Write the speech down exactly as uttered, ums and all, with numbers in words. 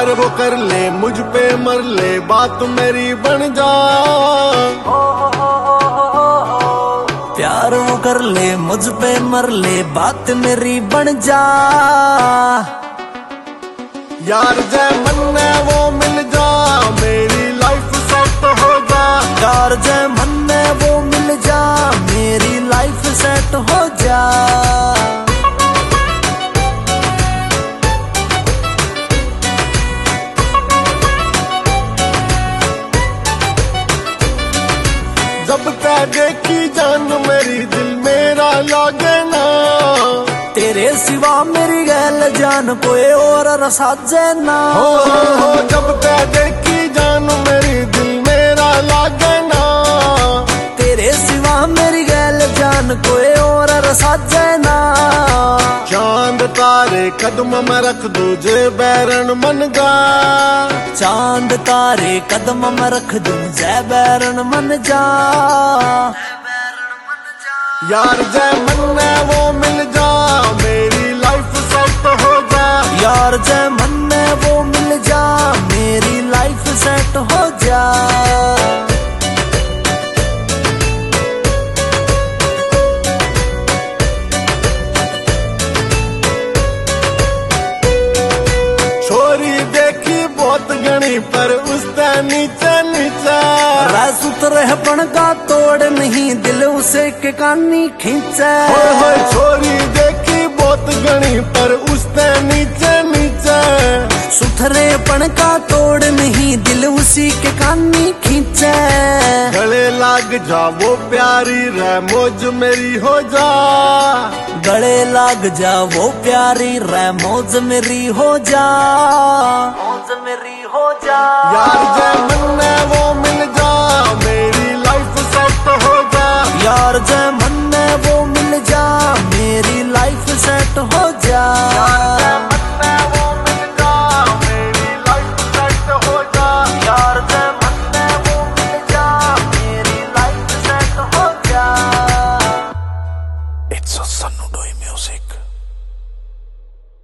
प्यार वो कर ले मुझ पे मर ले बात मेरी बन जा। प्यार वो कर ले मुझ पे मर ले बात मेरी बन जा। यार जय मन्ने वो मिल जा मेरी लाइफ सेट हो जा। यार जय मन्ने वो मिल जा मेरी लाइफ सेट हो जा। जब तक देखी जान मेरी दिल मेरा लागे ना। तेरे सिवा मेरी गैल जान कोई और साजे ना। हो हो हो जब तक देखी जान मेरी दिल मेरा लागे ना। तेरे सिवा मेरी गैल जान कोई और साजे ना। चांद तारे कदम में रख दो जे बैरन मन जा। चांद तारे कदम में रख दूं जय बैरन मन जा। यार जय मन्ने वो मिल जा मेरी लाइफ सेट हो जा। यार जय मन्ने वो मिल जा मेरी लाइफ सेट हो जा। छोरी देखी बहुत गणी पर उससे नीचे नीचे। सुतरे पण का तोड़ नहीं दिल उसे के कानी खींचे। होए होए छोरी देखी बहुत गणी पर उससे नीचे नीचे। सुथरे पण का तोड़ नहीं दिल उसी के कानी खींचे। गले लाग जा वो प्यारी रह मौज मेरी हो जा। गले लाग जा वो प्यारी रह मौज मेरी हो जा। मौज मेरी हो जा। यार जय मन्ने वो मिल जा मेरी लाइफ सेट हो जा। यार जय